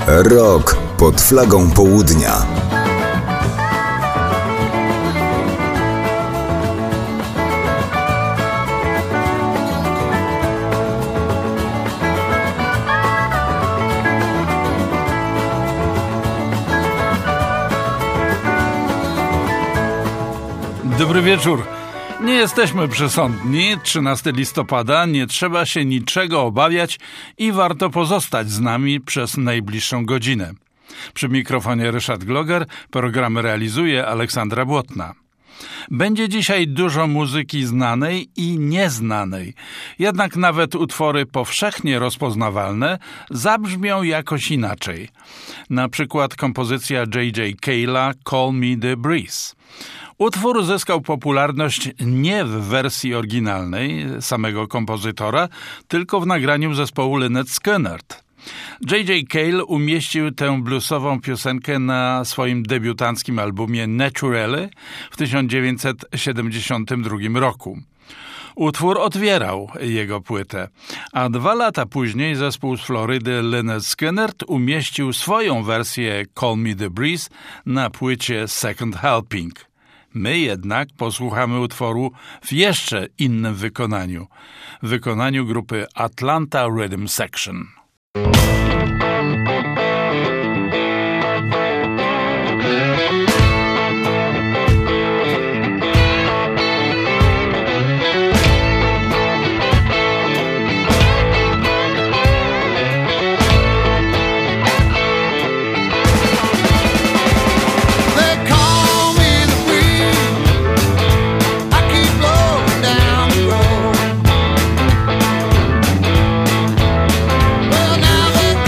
Rok pod flagą południa. Dobry wieczór. Nie jesteśmy przesądni. 13 listopada, nie trzeba się niczego obawiać i warto pozostać z nami przez najbliższą godzinę. Przy mikrofonie Ryszard Gloger, program realizuje Aleksandra Błotna. Będzie dzisiaj dużo muzyki znanej i nieznanej. Jednak nawet utwory powszechnie rozpoznawalne zabrzmią jakoś inaczej. Na przykład kompozycja J.J. Cale'a Call Me The Breeze. Utwór zyskał popularność nie w wersji oryginalnej samego kompozytora, tylko w nagraniu zespołu Lynyrd Skynyrd. J.J. Cale umieścił tę bluesową piosenkę na swoim debiutanckim albumie Naturally w 1972 roku. Utwór otwierał jego płytę, a 2 lata później zespół z Florydy Lynyrd Skynyrd umieścił swoją wersję Call Me The Breeze na płycie Second Helping. My jednak posłuchamy utworu w jeszcze innym wykonaniu. W wykonaniu grupy Atlanta Rhythm Section. Well, now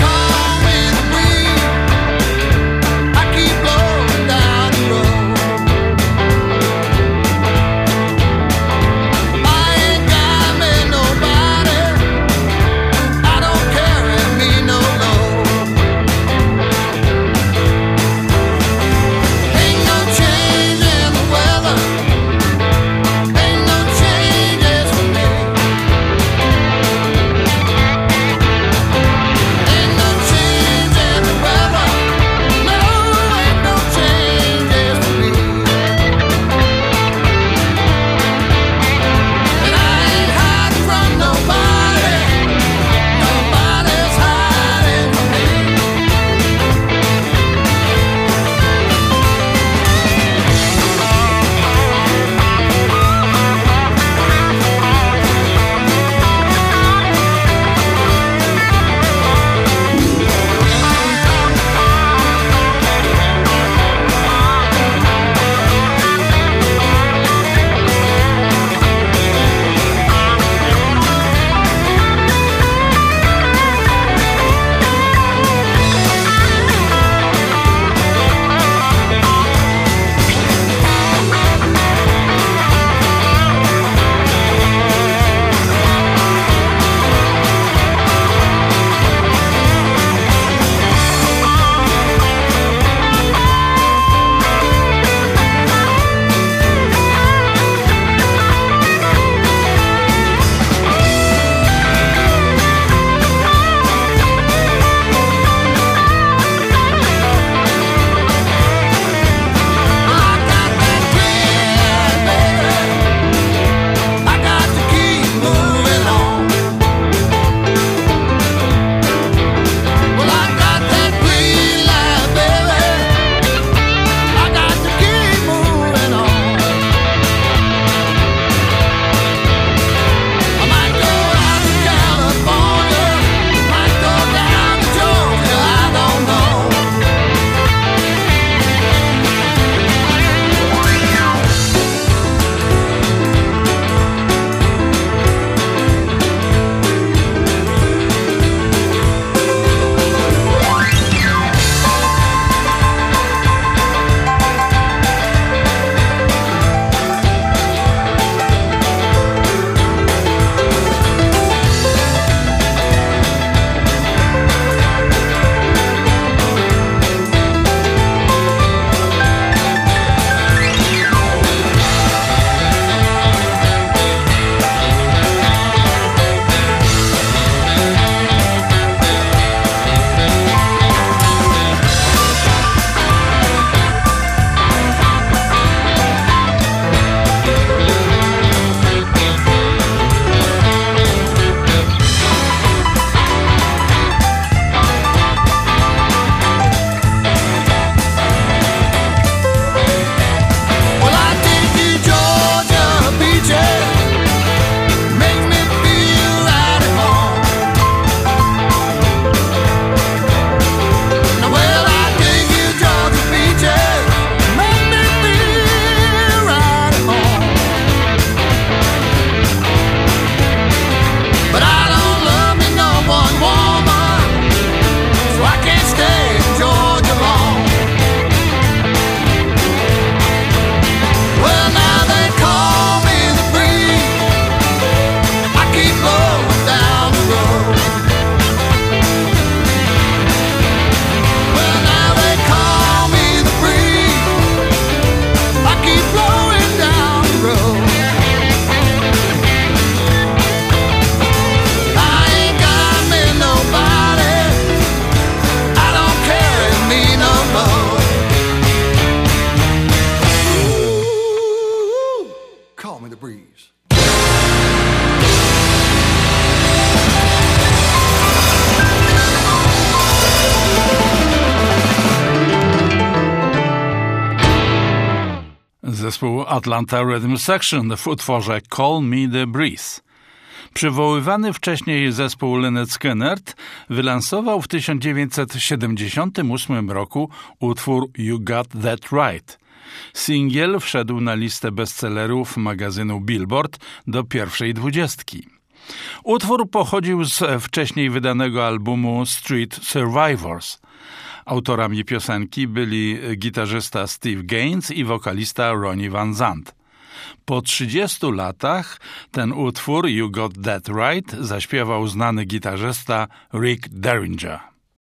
zespół Atlanta Rhythm Section w utworze Call Me The Breeze. Przywoływany wcześniej zespół Lynyrd Skynyrd wylansował w 1978 roku utwór You Got That Right. Singiel wszedł na listę bestsellerów magazynu Billboard do pierwszej 20. Utwór pochodził z wcześniej wydanego albumu Street Survivors. Autorami piosenki byli gitarzysta Steve Gaines i wokalista Ronnie Van Zant. Po 30 latach ten utwór You Got That Right zaśpiewał znany gitarzysta Rick Derringer.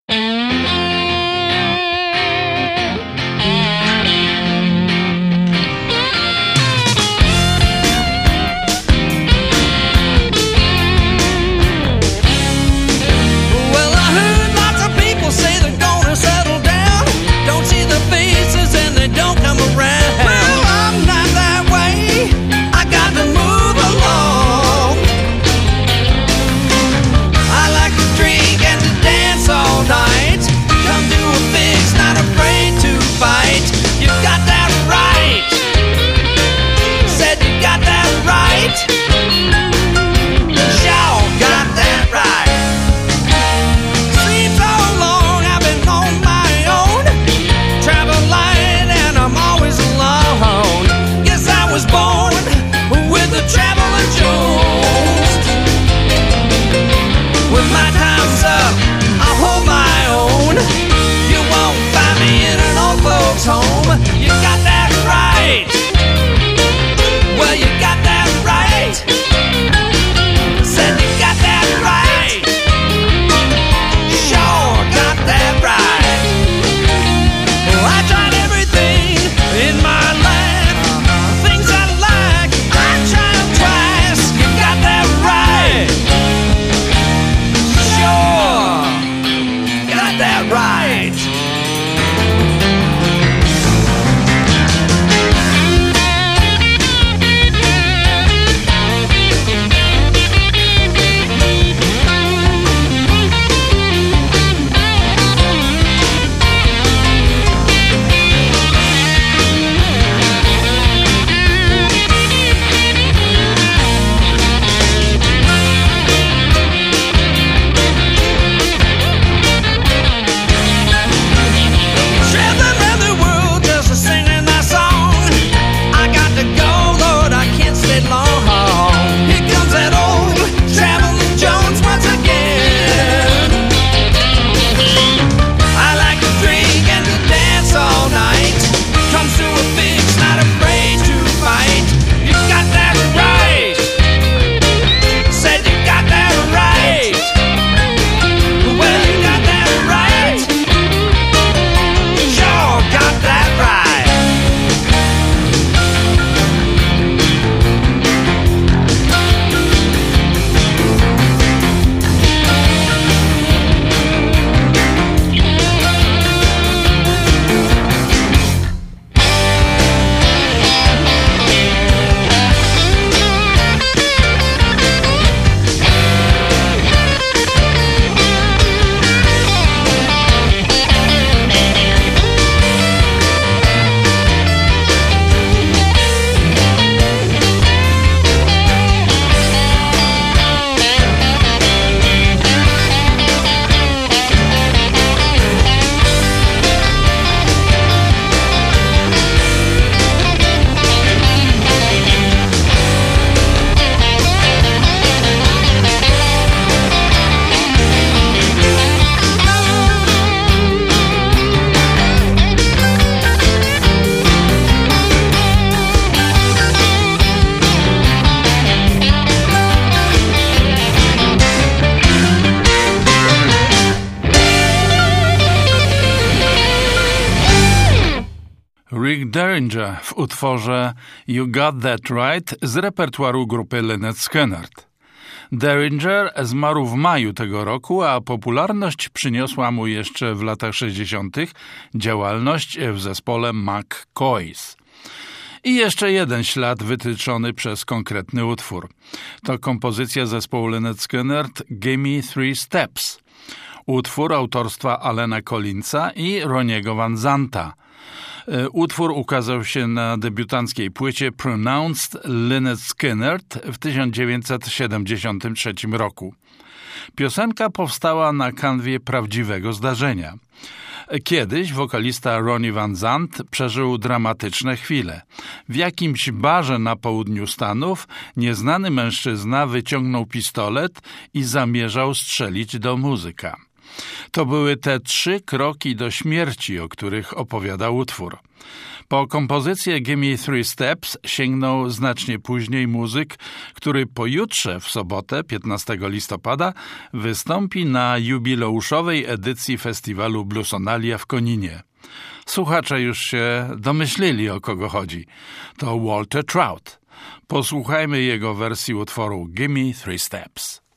Rick Derringer w utworze You Got That Right z repertuaru grupy Lynyrd Skynyrd. Derringer zmarł w maju tego roku, a popularność przyniosła mu jeszcze w latach 60. działalność w zespole McCoys. I jeszcze jeden ślad wytyczony przez konkretny utwór. To kompozycja zespołu Lynyrd Skynyrd Gimme Three Steps. Utwór autorstwa Allena Collinsa i Ronniego Van Zanta. Utwór ukazał się na debiutanckiej płycie Pronounced Lynyrd Skynyrd w 1973 roku. Piosenka powstała na kanwie prawdziwego zdarzenia. Kiedyś wokalista Ronnie Van Zant przeżył dramatyczne chwile. W jakimś barze na południu Stanów nieznany mężczyzna wyciągnął pistolet i zamierzał strzelić do muzyka. To były te 3 kroki do śmierci, o których opowiadał utwór. Po kompozycję Gimme 3 Steps sięgnął znacznie później muzyk, który pojutrze, w sobotę, 15 listopada, wystąpi na jubileuszowej edycji festiwalu Bluesonalia w Koninie. Słuchacze już się domyślili, o kogo chodzi. To Walter Trout. Posłuchajmy jego wersji utworu Gimme 3 Steps.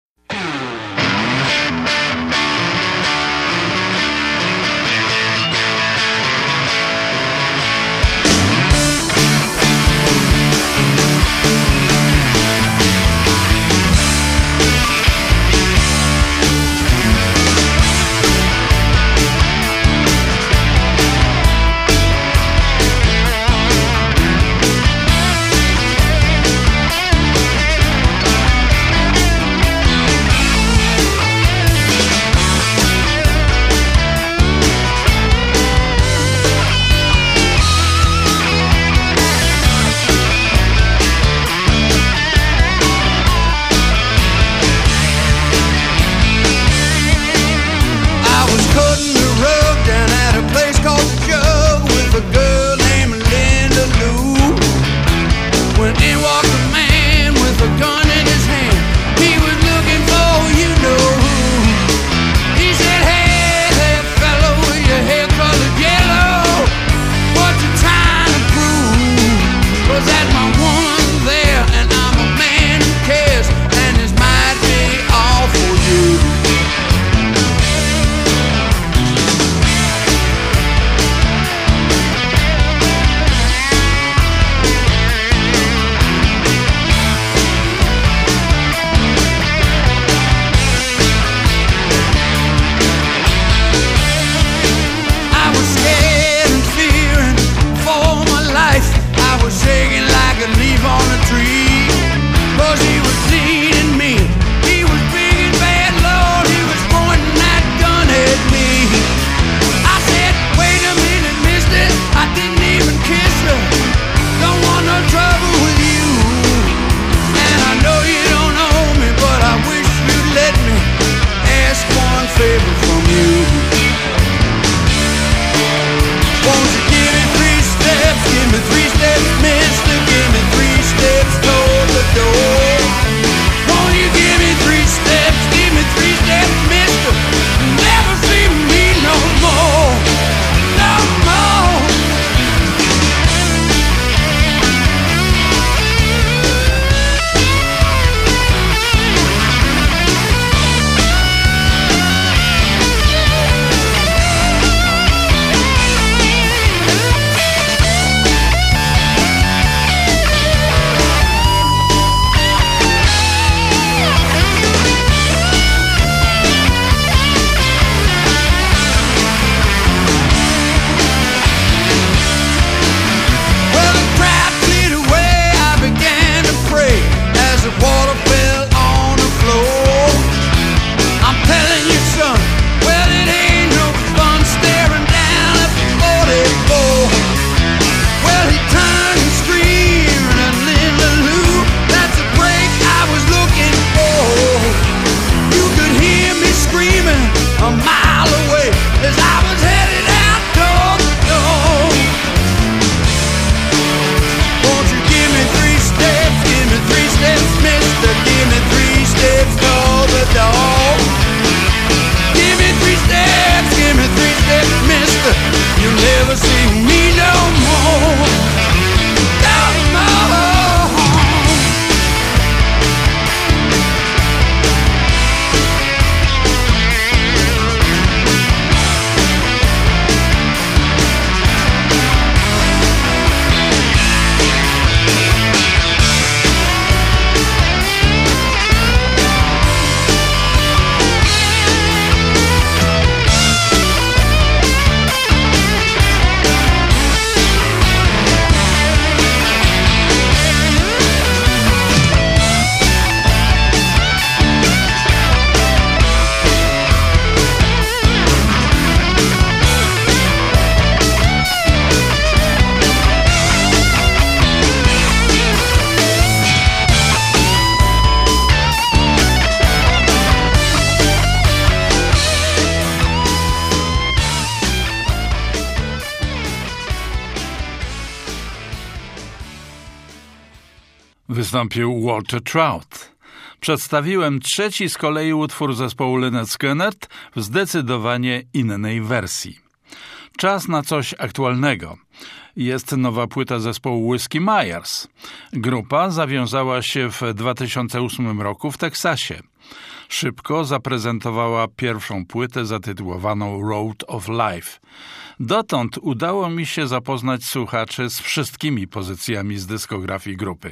wystąpił Walter Trout. Przedstawiłem trzeci z kolei utwór zespołu Lynyrd Skynyrd w zdecydowanie innej wersji. Czas na coś aktualnego. Jest nowa płyta zespołu Whiskey Myers. Grupa zawiązała się w 2008 roku w Teksasie. Szybko zaprezentowała pierwszą płytę zatytułowaną Road of Life. Dotąd udało mi się zapoznać słuchaczy z wszystkimi pozycjami z dyskografii grupy.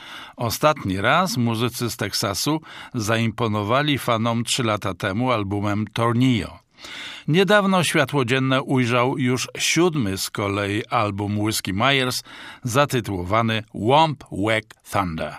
Ostatni raz muzycy z Teksasu zaimponowali fanom 3 lata temu albumem Tornillo. Niedawno światło dzienne ujrzał już 7. z kolei album Whiskey Myers zatytułowany Womp Wack Thunder.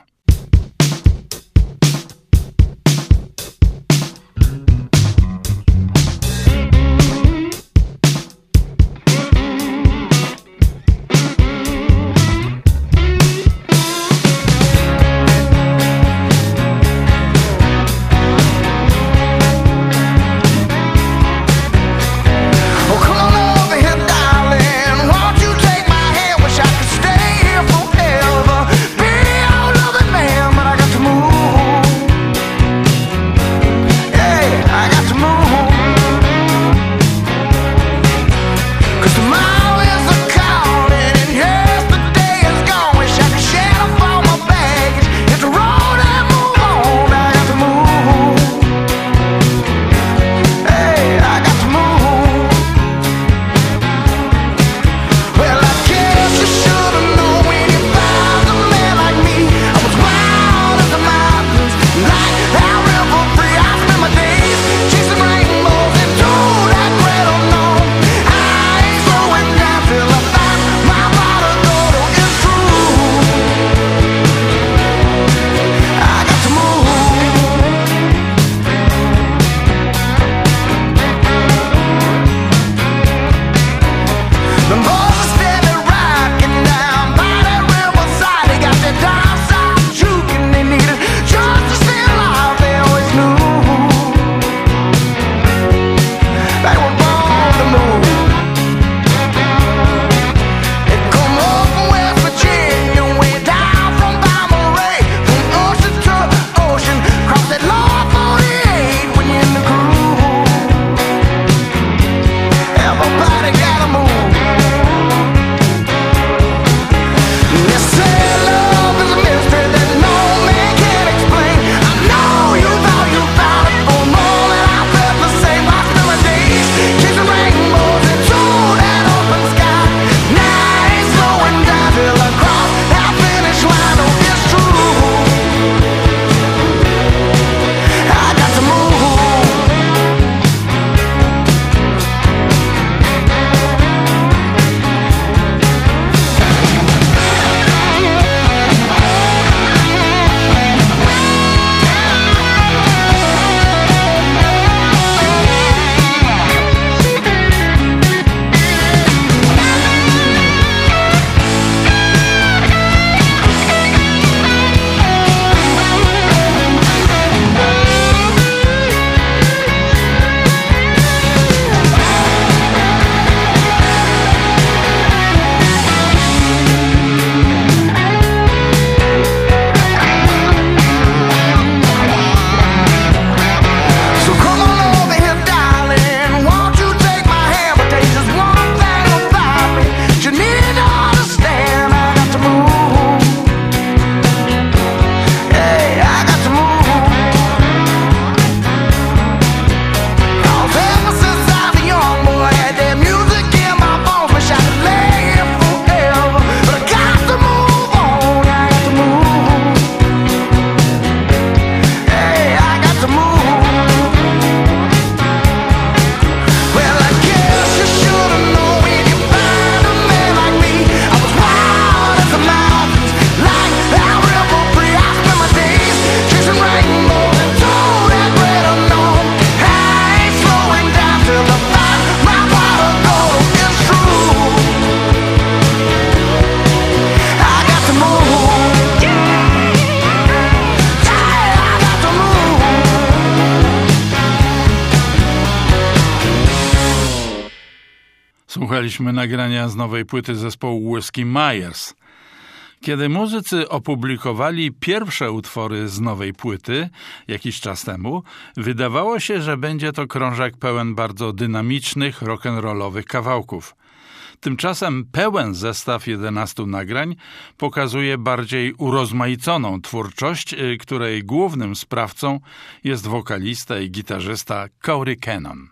Słuchaliśmy nagrania z nowej płyty zespołu Whiskey Myers. Kiedy muzycy opublikowali pierwsze utwory z nowej płyty jakiś czas temu, wydawało się, że będzie to krążek pełen bardzo dynamicznych, rock'n'rollowych kawałków. Tymczasem pełen zestaw 11 nagrań pokazuje bardziej urozmaiconą twórczość, której głównym sprawcą jest wokalista i gitarzysta Corey Cannon.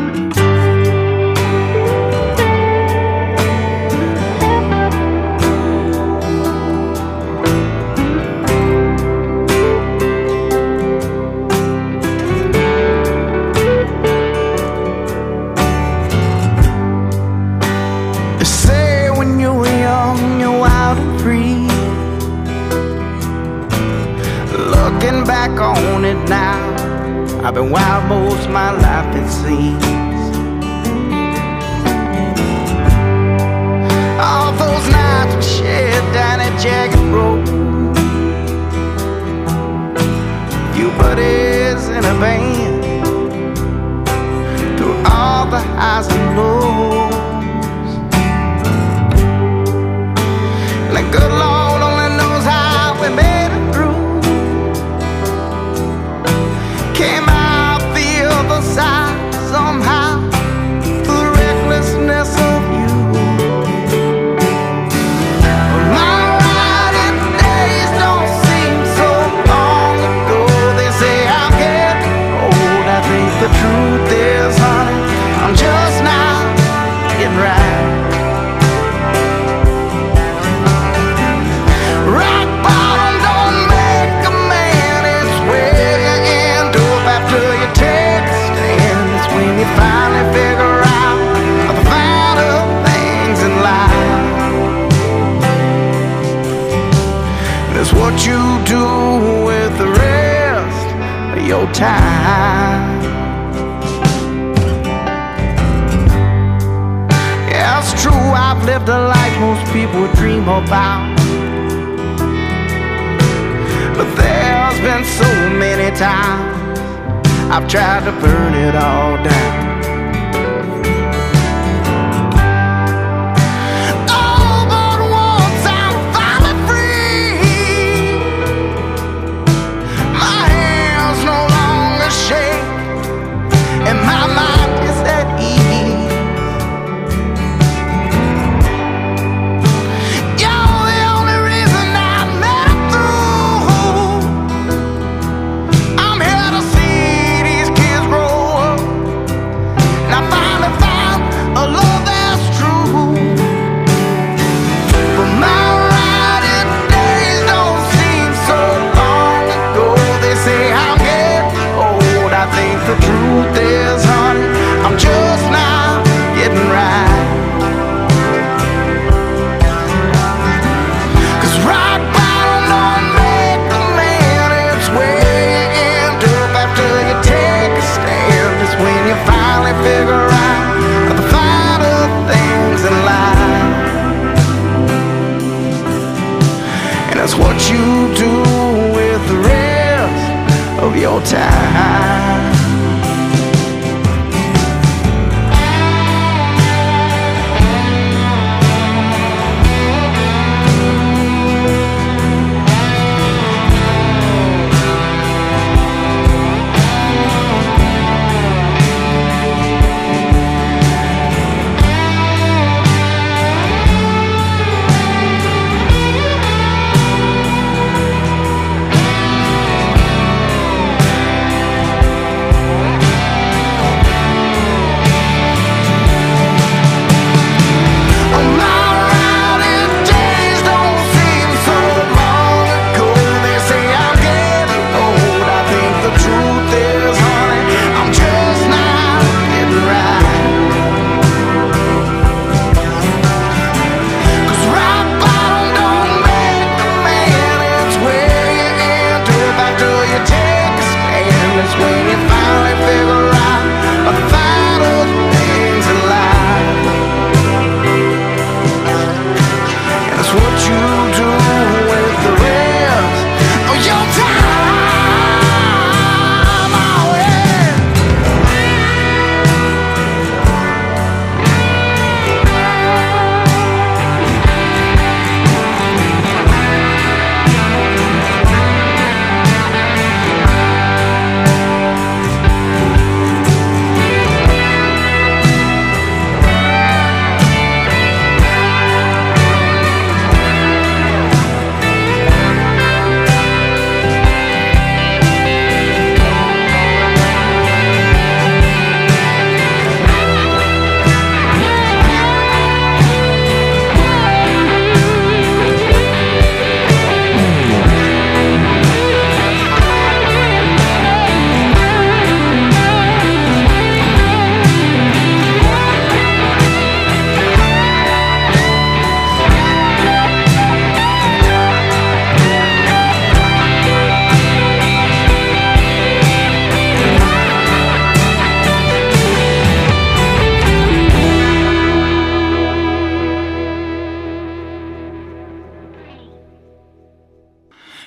Back on it now, I've been wild most of my life it seems. All those nights we shared down at Jagged Road, few buddies in a band, through all the highs and lows. And the good Lord only knows how we made it through. Came out the other side somehow through the recklessness of you. My riding days don't seem so long ago. They say I'm getting old. I think the truth is, honey, I'm just now getting right. Rock bottom don't make a man. It's where you end up after you take a stand. It's when you finally figure out the finer things in life. That's what you do with the rest of your time. Yeah, it's true, I've lived a life most people dream about, but there's been so many times I've tried to burn it all down. Oh, but once I'm finally free, my hands no longer shake, and my mind is at ease. You're the only reason I made it through. I'm here to see these kids grow up, and I finally found a love that's true. But my riding days don't seem so long ago. They say I'm getting old. I think the truth is, honey, I'm just now getting right. 'Cause rock bottom don't make a man. It's where you end up after you take a stand. It's when you finally figure out the finer things in life. And that's what you do with the rest of your time.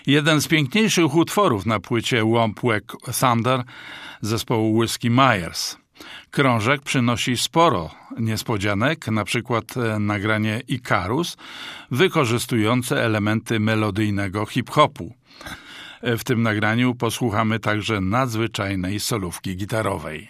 Jeden z piękniejszych utworów na płycie Womp Wack Thunder zespołu Whiskey Myers. Krążek przynosi sporo niespodzianek, na przykład nagranie Icarus, wykorzystujące elementy melodyjnego hip-hopu. W tym nagraniu posłuchamy także nadzwyczajnej solówki gitarowej.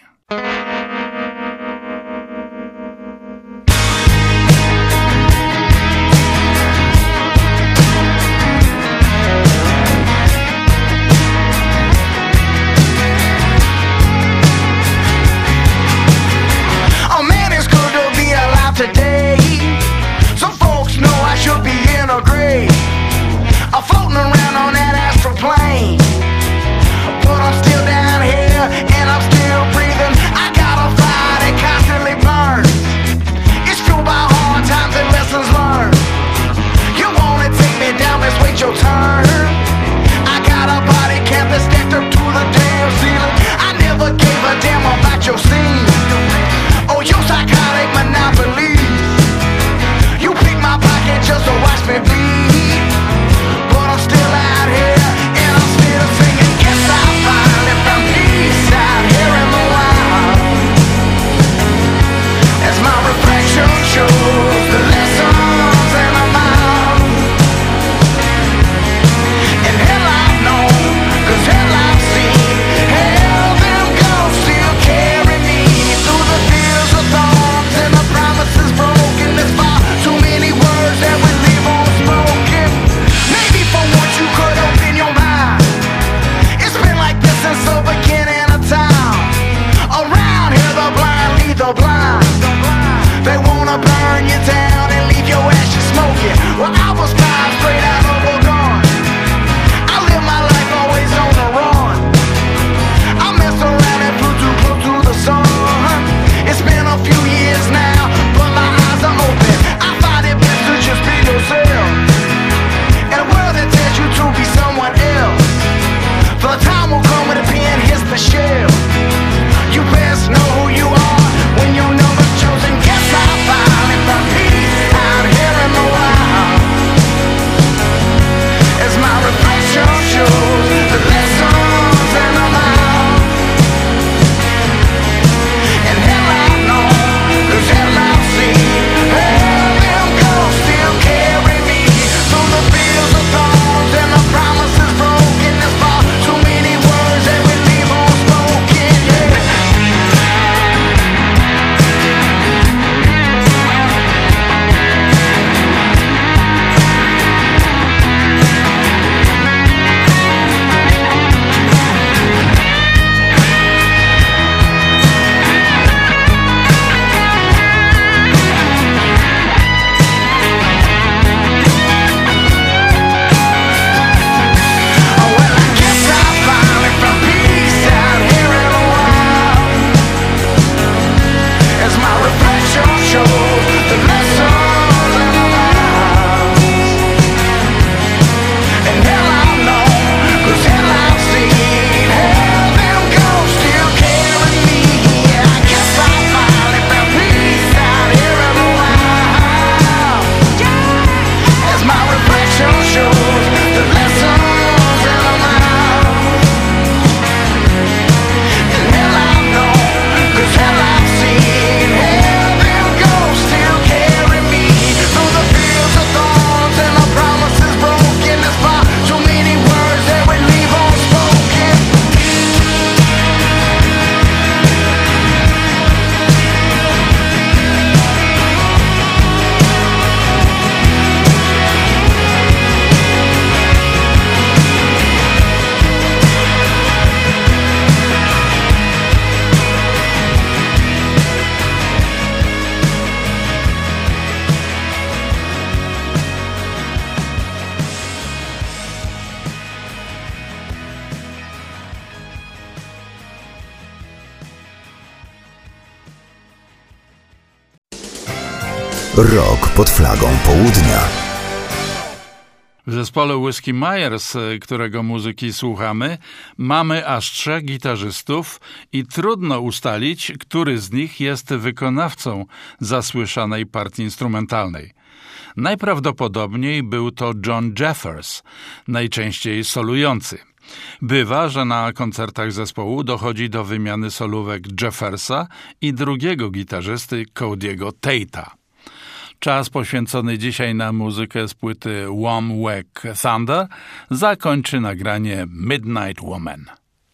Today, some folks know I should be in a grave. I'm floating around on that astral plane, but I'm still down here and I'm still breathing. I got a fire that constantly burns. It's fueled by hard times and lessons learned. You wanna take me down, let's wait your turn. I got a body count that's stacked up to the damn ceiling. I never gave a damn about your scene. Oh, you psychotic monopoly. You pick my pocket just to watch me bleed. But I'm still out here and I'm still singing. Guess I finally found peace out here in the wild. As my reflection shows the lessons in a mouth. And hell I've known, cause hell I've seen. Hell them ghosts still carry me through the fields of thorns and the promises broken. There's far too many words that we leave unspoken. Maybe for once you could open your mind. It's been like this since the beginning of time. Around here the blind lead the blind. They wanna burn you down and leave your ashes smoking. Well, I was fine straight out of a gun. I live my life always on the run. I mess around and flew too close to the sun. It's been a few years now, but my eyes are open. I find it best to just be yourself. In a world that tells you to be someone else, the time will come when the pen hits the shelf. You best know who you are when your number's chosen. Guess I finally found peace out here in the wild. As my reflection shows the lessons in the mouth. And hell I've known, cause hell I've seen. Hell them ghosts still carry me through the fields of thorns and the promises broken. There's far too many words that we leave unspoken. Yeah. Well, I guess I finally found peace out here in the wild. As my reflection shows the lessons in the mouth. And hell I've known, cause hell I've seen. Hell them ghosts still carry me. Yeah, I guess I finally found peace out here in the wild. As my reflection shows the lessons in the mouth. And hell I've known, cause hell I've seen. Hell them ghosts still carry me through the fields of thorns and the promises broken. There's far too many words that we leave unspoken. Rok pod flagą południa. W zespole Whiskey Myers, którego muzyki słuchamy, mamy aż 3 gitarzystów i trudno ustalić, który z nich jest wykonawcą zasłyszanej partii instrumentalnej. Najprawdopodobniej był to John Jeffers, najczęściej solujący. Bywa, że na koncertach zespołu dochodzi do wymiany solówek Jeffersa i drugiego gitarzysty Cody'ego Tate'a. Czas poświęcony dzisiaj na muzykę z płyty Warm Wake Thunder zakończy nagranie Midnight Woman.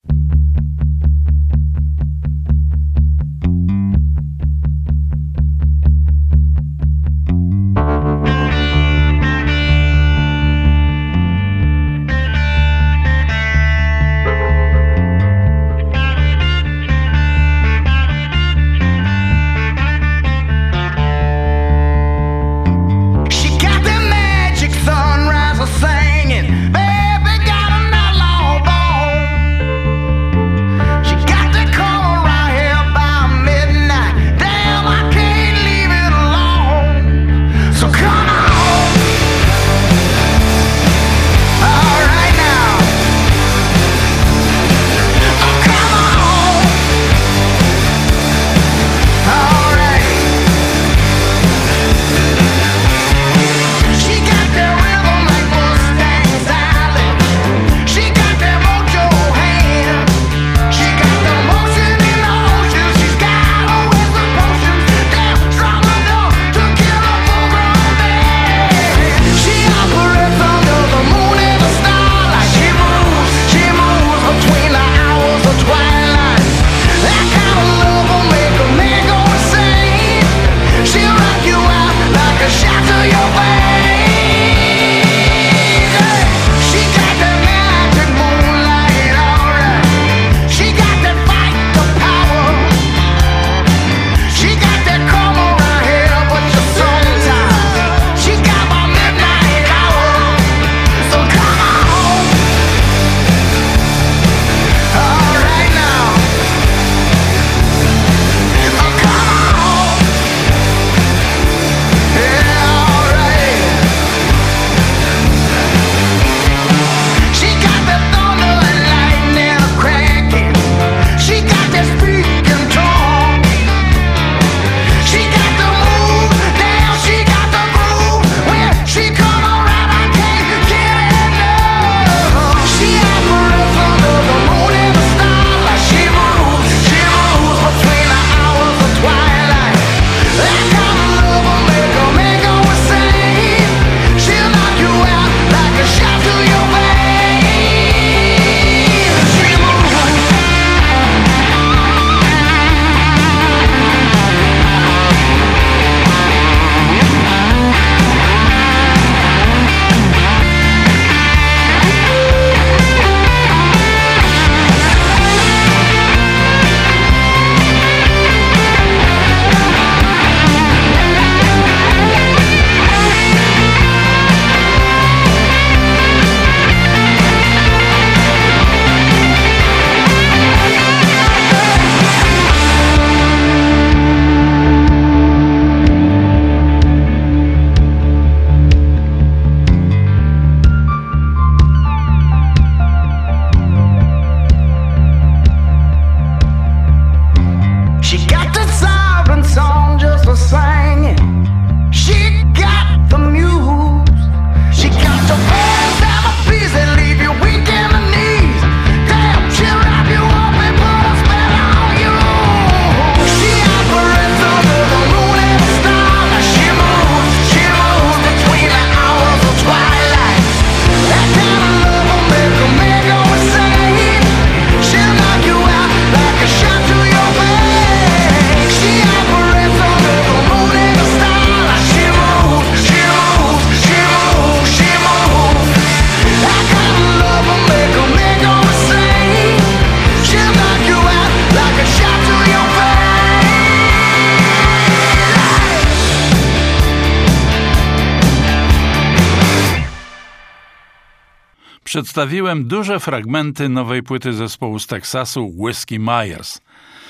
Przedstawiłem duże fragmenty nowej płyty zespołu z Teksasu Whiskey Myers.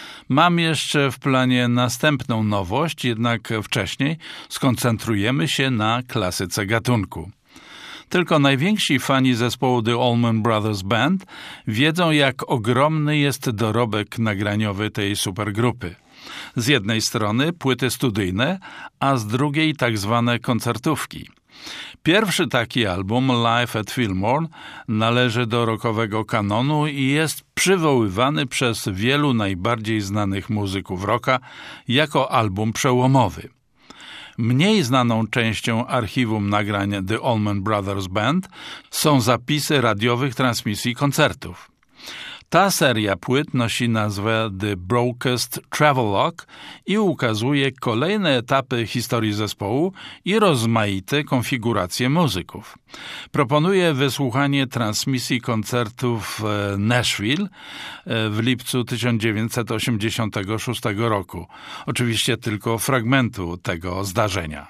Mam jeszcze w planie następną nowość, jednak wcześniej skoncentrujemy się na klasyce gatunku. Tylko najwięksi fani zespołu The Allman Brothers Band wiedzą, jak ogromny jest dorobek nagraniowy tej supergrupy. Z jednej strony płyty studyjne, a z drugiej tak zwane koncertówki. Pierwszy taki album, Live at Fillmore, należy do rockowego kanonu i jest przywoływany przez wielu najbardziej znanych muzyków rocka jako album przełomowy. Mniej znaną częścią archiwum nagrań The Allman Brothers Band są zapisy radiowych transmisji koncertów. Ta seria płyt nosi nazwę The Broadcast Travelogue i ukazuje kolejne etapy historii zespołu i rozmaite konfiguracje muzyków. Proponuję wysłuchanie transmisji koncertu w Nashville w lipcu 1986 roku. Oczywiście tylko fragmentu tego zdarzenia.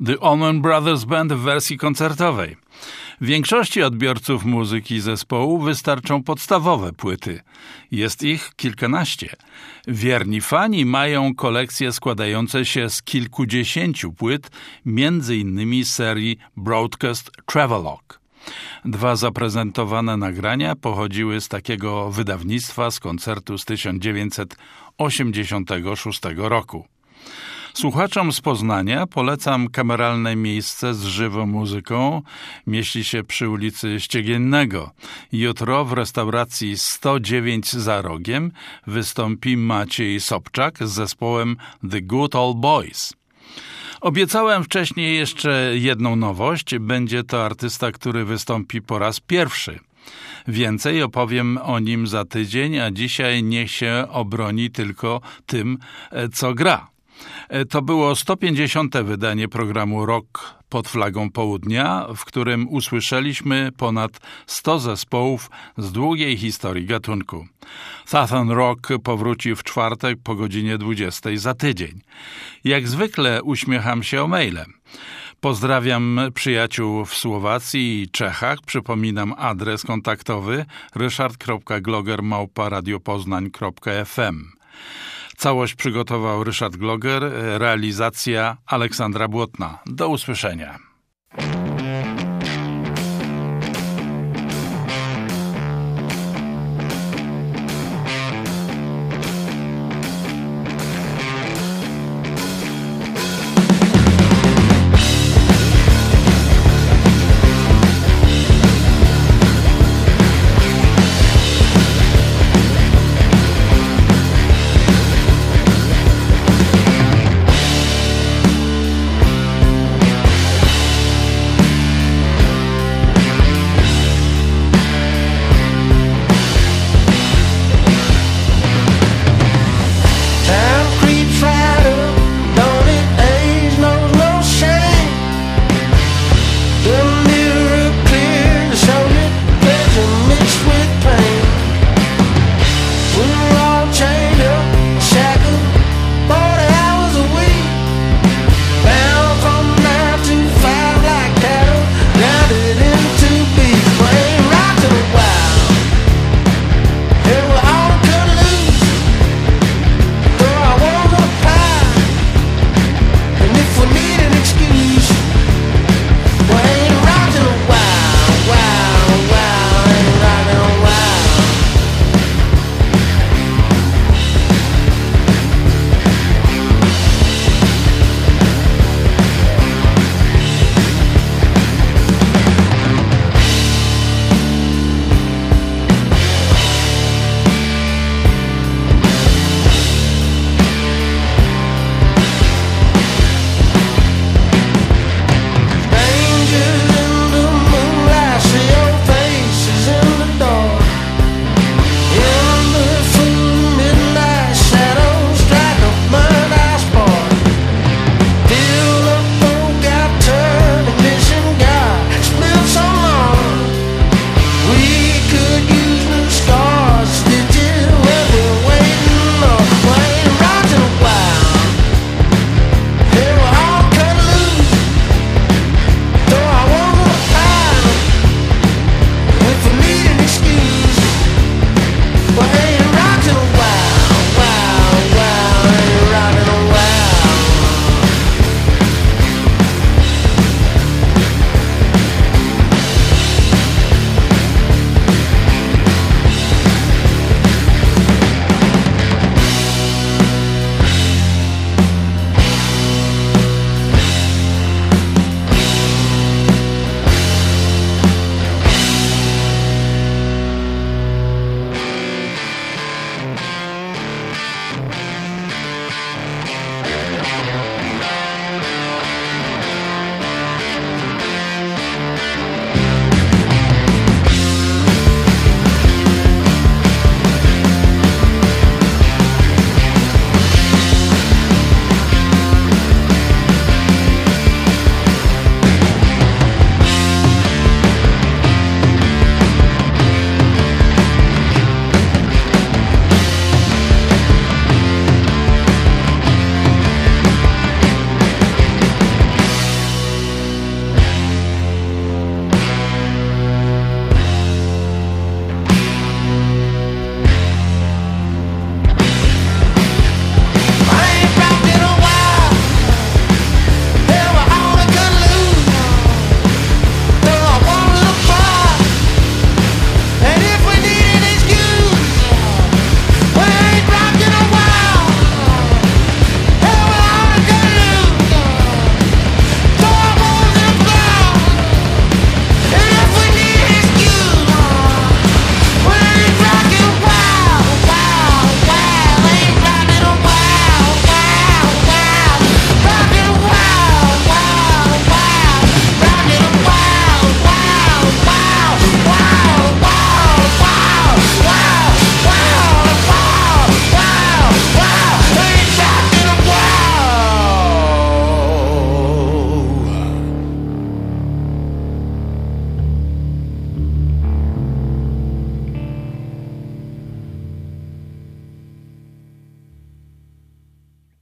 The Allman Brothers Band w wersji koncertowej. Większości odbiorców muzyki zespołu wystarczą podstawowe płyty. Jest ich kilkanaście. Wierni fani mają kolekcje składające się z kilkudziesięciu płyt, między innymi serii Broadcast Travelogue. 2 zaprezentowane nagrania pochodziły z takiego wydawnictwa z koncertu z 1986 roku. Słuchaczom z Poznania polecam kameralne miejsce z żywą muzyką. Mieści się przy ulicy Ściegiennego. Jutro w restauracji 109 za rogiem wystąpi Maciej Sobczak z zespołem The Good Old Boys. Obiecałem wcześniej jeszcze jedną nowość. Będzie to artysta, który wystąpi po raz pierwszy. Więcej opowiem o nim za tydzień, a dzisiaj niech się obroni tylko tym, co gra. To było 150. wydanie programu Rock pod flagą południa, w którym usłyszeliśmy ponad 100 zespołów z długiej historii gatunku. Southern Rock powróci w czwartek po godzinie 20 za tydzień. Jak zwykle uśmiecham się mailem. Pozdrawiam przyjaciół w Słowacji i Czechach. Przypominam adres kontaktowy ryszard.gloger@radiopoznań.fm. Całość przygotował Ryszard Gloger, realizacja Aleksandra Błotna. Do usłyszenia.